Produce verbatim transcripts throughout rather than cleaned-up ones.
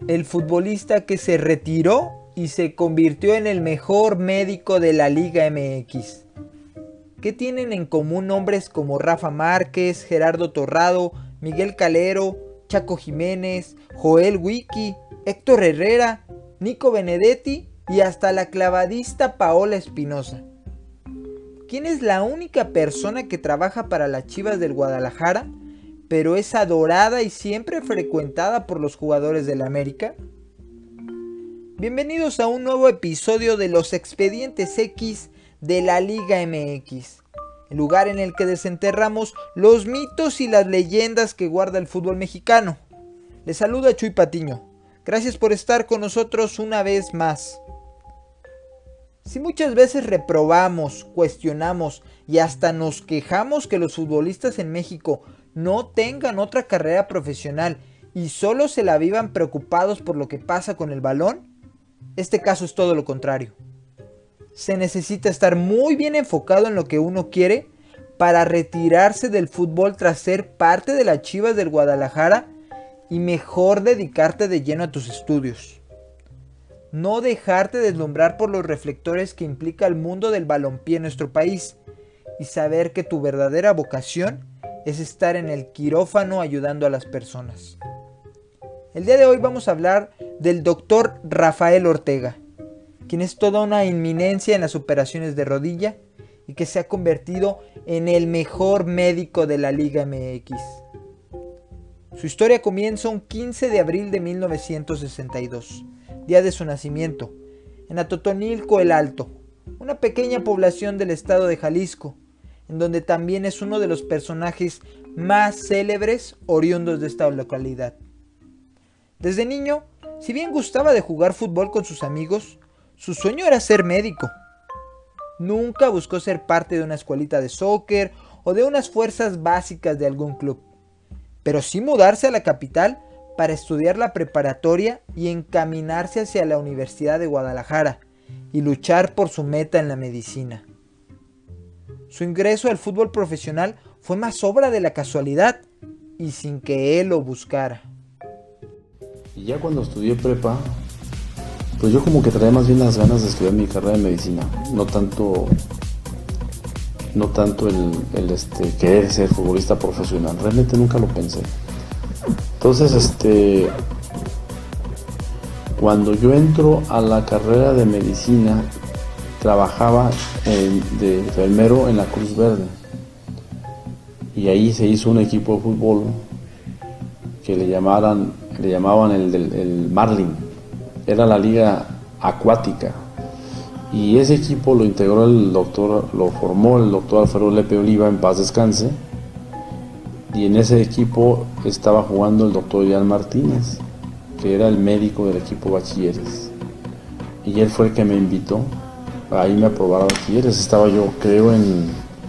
el futbolista que se retiró y se convirtió en el mejor médico de la Liga M X. ¿Qué tienen en común nombres como Rafa Márquez, Gerardo Torrado, Miguel Calero, Chaco Jiménez, Joel Wiki, Héctor Herrera, Nico Benedetti y hasta la clavadista Paola Espinosa? ¿Quién es la única persona que trabaja para las Chivas del Guadalajara, pero es adorada y siempre frecuentada por los jugadores del América? Bienvenidos a un nuevo episodio de los Expedientes X de la Liga M X, el lugar en el que desenterramos los mitos y las leyendas que guarda el fútbol mexicano. Les saluda Chuy Patiño. Gracias por estar con nosotros una vez más. Si muchas veces reprobamos, cuestionamos y hasta nos quejamos que los futbolistas en México no tengan otra carrera profesional y solo se la vivan preocupados por lo que pasa con el balón, este caso es todo lo contrario. Se necesita estar muy bien enfocado en lo que uno quiere para retirarse del fútbol tras ser parte de las Chivas del Guadalajara y mejor dedicarte de lleno a tus estudios. No dejarte deslumbrar por los reflectores que implica el mundo del balompié en nuestro país y saber que tu verdadera vocación es estar en el quirófano ayudando a las personas. El día de hoy vamos a hablar del doctor Rafael Ortega, quien es toda una eminencia en las operaciones de rodilla y que se ha convertido en el mejor médico de la Liga M X. Su historia comienza un quince de abril de mil novecientos sesenta y dos, día de su nacimiento, en Atotonilco el Alto, una pequeña población del estado de Jalisco, en donde también es uno de los personajes más célebres oriundos de esta localidad. Desde niño, si bien gustaba de jugar fútbol con sus amigos, su sueño era ser médico. Nunca buscó ser parte de una escuelita de soccer o de unas fuerzas básicas de algún club, pero sí mudarse a la capital para estudiar la preparatoria y encaminarse hacia la Universidad de Guadalajara y luchar por su meta en la medicina. Su ingreso al fútbol profesional fue más obra de la casualidad y sin que él lo buscara. Y ya cuando estudié prepa, pues yo como que traía más bien las ganas de estudiar mi carrera de medicina, no tanto, no tanto el, el este, querer ser futbolista profesional, realmente nunca lo pensé. Entonces, este, cuando yo entro a la carrera de medicina, trabajaba en, de enfermero en la Cruz Verde, y ahí se hizo un equipo de fútbol que le llamaran, le llamaban el, el, el Marlin, era la liga acuática, y ese equipo lo integró el doctor, lo formó el doctor Alfredo Lepe Oliva, en paz descanse, y en ese equipo estaba jugando el doctor Ian Martínez, que era el médico del equipo bachilleres, y él fue el que me invitó a irme a probar a bachilleres. Estaba yo, creo, en,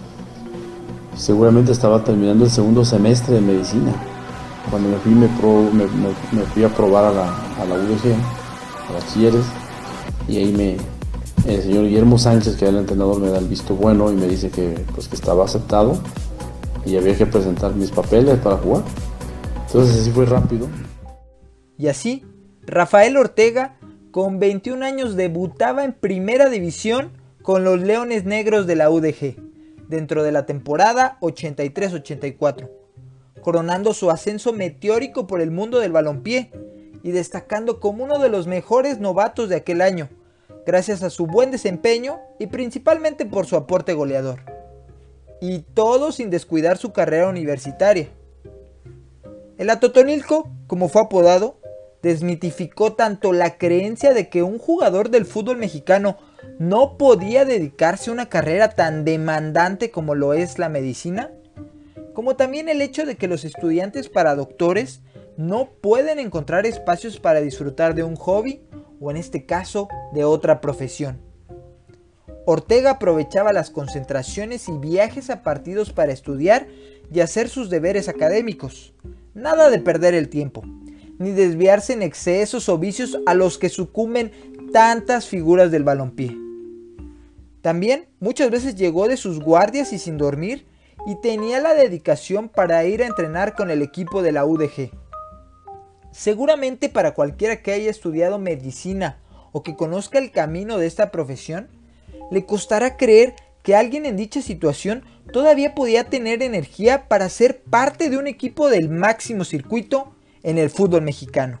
seguramente estaba terminando el segundo semestre de medicina, cuando me fui, me, pro, me, me, me fui a probar a la, a la U D G, a bachilleres, y ahí me, el señor Guillermo Sánchez, que era el entrenador, me da el visto bueno y me dice que, pues, que estaba aceptado y había que presentar mis papeles para jugar. Entonces así fue rápido. Y así, Rafael Ortega, con veintiún años, debutaba en Primera División con los Leones Negros de la U D G, dentro de la temporada ochenta y tres ochenta y cuatro. Coronando su ascenso meteórico por el mundo del balompié y destacando como uno de los mejores novatos de aquel año, gracias a su buen desempeño y principalmente por su aporte goleador. Y todo sin descuidar su carrera universitaria. El Atotonilco, como fue apodado, desmitificó tanto la creencia de que un jugador del fútbol mexicano no podía dedicarse a una carrera tan demandante como lo es la medicina, como también el hecho de que los estudiantes para doctores no pueden encontrar espacios para disfrutar de un hobby o, en este caso, de otra profesión. Ortega aprovechaba las concentraciones y viajes a partidos para estudiar y hacer sus deberes académicos. Nada de perder el tiempo, ni desviarse en excesos o vicios a los que sucumben tantas figuras del balompié. También muchas veces llegó de sus guardias y sin dormir, y tenía la dedicación para ir a entrenar con el equipo de la U D G. Seguramente para cualquiera que haya estudiado medicina o que conozca el camino de esta profesión, le costará creer que alguien en dicha situación todavía podía tener energía para ser parte de un equipo del máximo circuito en el fútbol mexicano.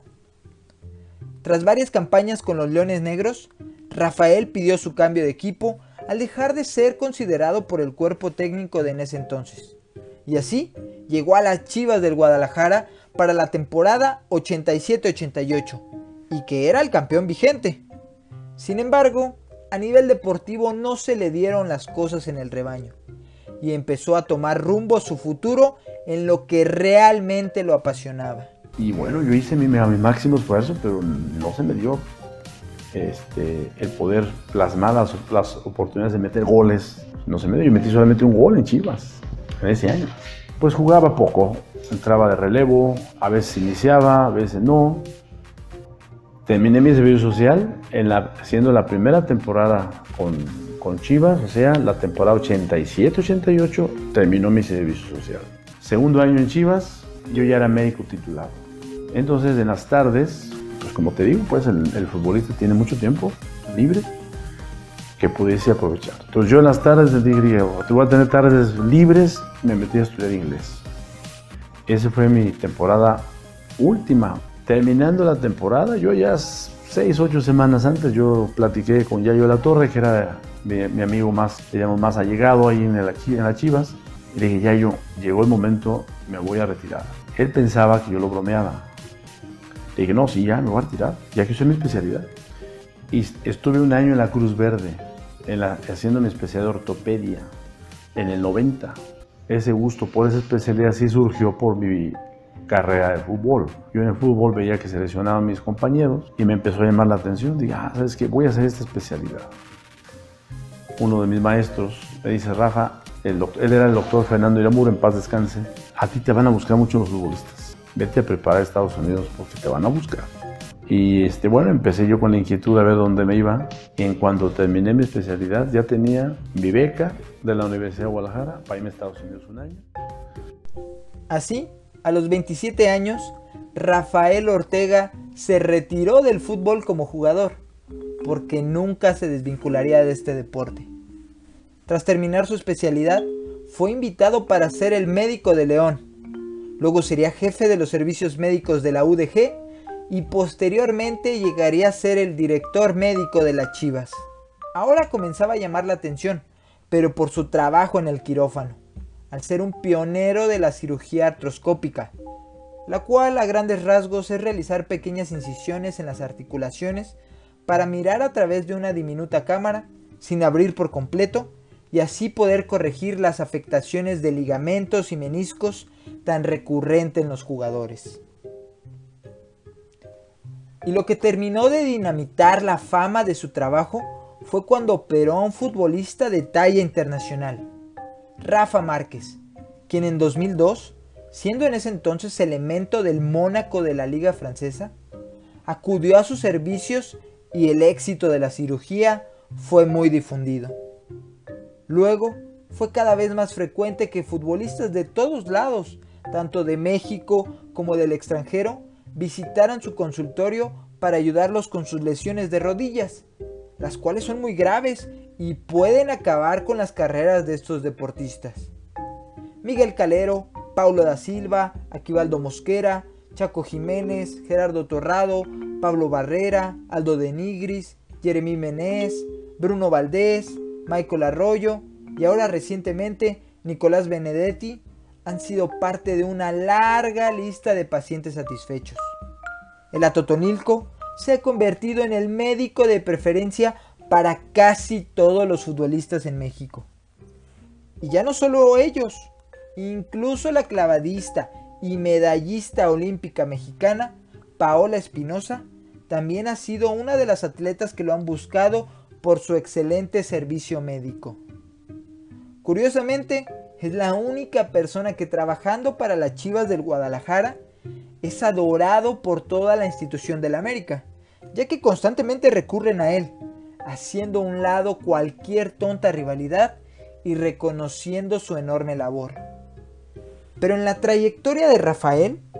Tras varias campañas con los Leones Negros, Rafael pidió su cambio de equipo al dejar de ser considerado por el cuerpo técnico de en ese entonces. Y así llegó a las Chivas del Guadalajara para la temporada ochenta y siete ochenta y ocho, y que era el campeón vigente. Sin embargo, a nivel deportivo no se le dieron las cosas en el rebaño, y empezó a tomar rumbo a su futuro en lo que realmente lo apasionaba. Y bueno, yo hice mi, mi máximo esfuerzo, pero no se me dio este, el poder plasmar las, las oportunidades de meter goles. No se me dio, yo metí solamente un gol en Chivas en ese año. Pues jugaba poco, entraba de relevo, a veces iniciaba, a veces no. Terminé mi servicio social en la, siendo la primera temporada con, con Chivas, o sea, la temporada ochenta y siete ochenta y ocho terminó mi servicio social. Segundo año en Chivas, yo ya era médico titulado. Entonces, en las tardes, pues como te digo, pues el, el futbolista tiene mucho tiempo libre que pudiese aprovechar. Entonces yo en las tardes les dije, te voy a tener tardes libres, me metí a estudiar inglés. Esa fue mi temporada última. Terminando la temporada, yo ya seis, ocho semanas antes, yo platiqué con Yayo La Torre, que era mi, mi amigo más, digamos, más allegado ahí en, el, en las Chivas. Y le dije, Yayo, llegó el momento, me voy a retirar. Él pensaba que yo lo bromeaba. Le dije, no, sí, ya me voy a retirar, ya que soy mi especialidad. Y estuve un año en la Cruz Verde, en la, haciendo mi especialidad de ortopedia, en el noventa. Ese gusto por esa especialidad sí surgió por mi carrera de fútbol. Yo en el fútbol veía que se lesionaban mis compañeros y me empezó a llamar la atención. Dije, ah, ¿sabes qué? Voy a hacer esta especialidad. Uno de mis maestros me dice, Rafa, el doctor, él era el doctor Fernando Iramur, en paz descanse, a ti te van a buscar mucho los futbolistas. Vete a preparar a Estados Unidos porque te van a buscar. Y este, bueno, empecé yo con la inquietud de ver dónde me iba. Y en cuanto terminé mi especialidad, ya tenía mi beca de la Universidad de Guadalajara para irme a Estados Unidos un año. Así, a los veintisiete años, Rafael Ortega se retiró del fútbol como jugador, porque nunca se desvincularía de este deporte. Tras terminar su especialidad, fue invitado para ser el médico de León. Luego sería jefe de los servicios médicos de la U D G y posteriormente llegaría a ser el director médico de las Chivas. Ahora comenzaba a llamar la atención, pero por su trabajo en el quirófano, al ser un pionero de la cirugía artroscópica, la cual a grandes rasgos es realizar pequeñas incisiones en las articulaciones para mirar a través de una diminuta cámara sin abrir por completo y así poder corregir las afectaciones de ligamentos y meniscos tan recurrente en los jugadores. Y lo que terminó de dinamitar la fama de su trabajo fue cuando operó a un futbolista de talla internacional, Rafa Márquez, quien en dos mil dos, siendo en ese entonces elemento del Mónaco de la Liga Francesa, acudió a sus servicios y el éxito de la cirugía fue muy difundido. Luego, fue cada vez más frecuente que futbolistas de todos lados, tanto de México como del extranjero, visitaran su consultorio para ayudarlos con sus lesiones de rodillas, las cuales son muy graves y pueden acabar con las carreras de estos deportistas. Miguel Calero, Paulo da Silva, Aquivaldo Mosquera, Chaco Jiménez, Gerardo Torrado, Pablo Barrera, Aldo de Nigris, Jeremy Menez, Bruno Valdés, Michael Arroyo y ahora recientemente Nicolás Benedetti han sido parte de una larga lista de pacientes satisfechos. El Atotonilco se ha convertido en el médico de preferencia para casi todos los futbolistas en México. Y ya no solo ellos, incluso la clavadista y medallista olímpica mexicana Paola Espinosa también ha sido una de las atletas que lo han buscado por su excelente servicio médico. Curiosamente, es la única persona que trabajando para las Chivas del Guadalajara es adorado por toda la institución del América, ya que constantemente recurren a él, haciendo a un lado cualquier tonta rivalidad y reconociendo su enorme labor. Pero en la trayectoria de Rafael,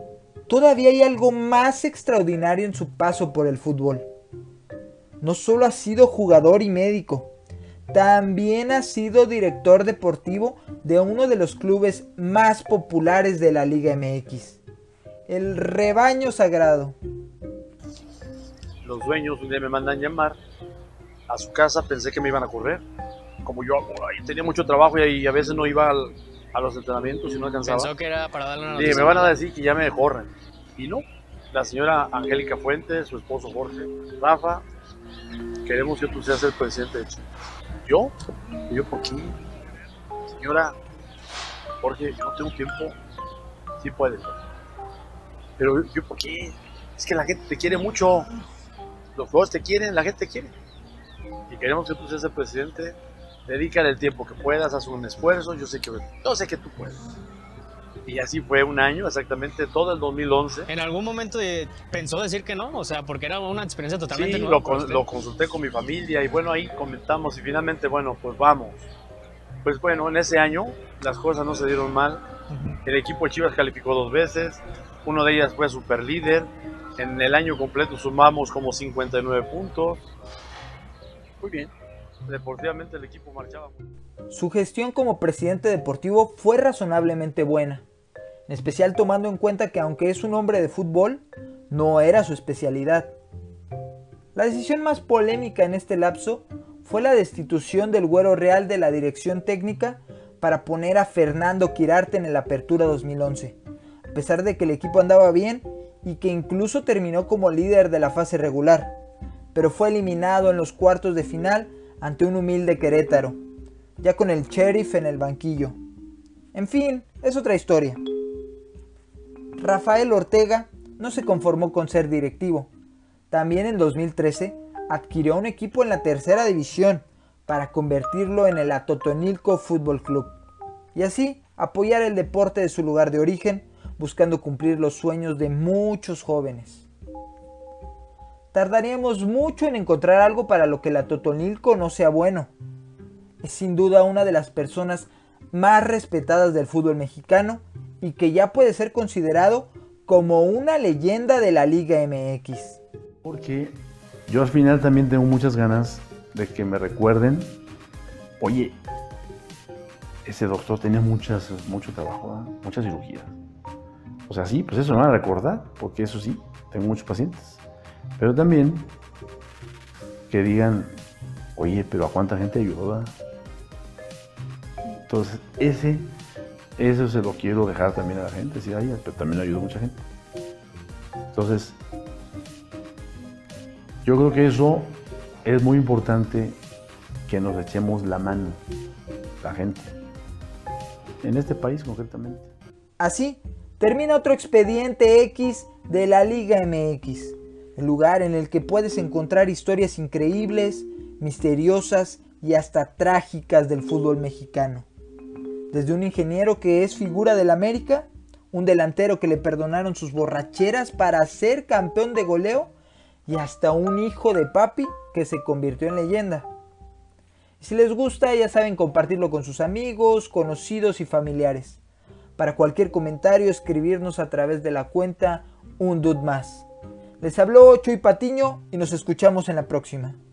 todavía hay algo más extraordinario en su paso por el fútbol. No solo ha sido jugador y médico, también ha sido director deportivo de uno de los clubes más populares de la Liga M X, el Rebaño Sagrado. Los dueños un día me mandan llamar a su casa, pensé que me iban a correr. Como yo ahí tenía mucho trabajo y a veces no iba al, a los entrenamientos y no alcanzaba. Pensó que era para darle una Dije, noticia. me van a decir que ya me corren. Y no, la señora Angélica Fuentes, su esposo Jorge, Rafa, queremos que tú seas el presidente de Chivas. ¿Yo? ¿Y yo por qué? Señora, Jorge, yo no tengo tiempo. Sí puedes. Pero yo por qué? Es que la gente te quiere mucho. Los jugadores te quieren, la gente te quiere. Y queremos que tú seas el presidente. Dedícale el tiempo que puedas, haz un esfuerzo. Yo sé que, yo sé que tú puedes. Y así fue un año, exactamente todo el dos mil once. ¿En algún momento de, pensó decir que no? O sea, porque era una experiencia totalmente Sí, nueva. lo, con, lo consulté con mi familia y bueno, ahí comentamos y finalmente, bueno, pues vamos. Pues bueno, en ese año las cosas no se dieron mal. El equipo de Chivas calificó dos veces. Uno de ellas fue super líder. En el año completo sumamos como cincuenta y nueve puntos. Muy bien. Deportivamente el equipo marchaba. Su gestión como presidente deportivo fue razonablemente buena, en especial tomando en cuenta que aunque es un hombre de fútbol, no era su especialidad. La decisión más polémica en este lapso fue la destitución del Güero Real de la dirección técnica para poner a Fernando Quirarte en el Apertura dos mil once, a pesar de que el equipo andaba bien y que incluso terminó como líder de la fase regular, pero fue eliminado en los cuartos de final ante un humilde Querétaro, ya con el Sheriff en el banquillo. En fin, es otra historia. Rafael Ortega no se conformó con ser directivo. También en dos mil trece adquirió un equipo en la tercera división para convertirlo en el Atotonilco Fútbol Club y así apoyar el deporte de su lugar de origen, buscando cumplir los sueños de muchos jóvenes. Tardaríamos mucho en encontrar algo para lo que el Atotonilco no sea bueno. Es sin duda una de las personas más respetadas del fútbol mexicano y que ya puede ser considerado como una leyenda de la Liga M X. Porque yo al final también tengo muchas ganas de que me recuerden, oye, ese doctor tenía muchas, mucho trabajo, ¿eh? Muchas cirugías. O sea, sí, pues eso me van a recordar, porque eso sí, tengo muchos pacientes. Pero también que digan, oye, pero ¿a cuánta gente ayuda? Entonces, ese, eso se lo quiero dejar también a la gente, sí, ay, pero también ayudó a mucha gente. Entonces, yo creo que eso es muy importante, que nos echemos la mano, la gente, en este país concretamente. Así termina otro expediente X de la Liga M X, el lugar en el que puedes encontrar historias increíbles, misteriosas y hasta trágicas del fútbol mexicano. Desde un ingeniero que es figura del América, un delantero que le perdonaron sus borracheras para ser campeón de goleo, y hasta un hijo de papi que se convirtió en leyenda. Si les gusta, ya saben compartirlo con sus amigos, conocidos y familiares. Para cualquier comentario, escribirnos a través de la cuenta Un Dude Más. Les habló Chuy Patiño y nos escuchamos en la próxima.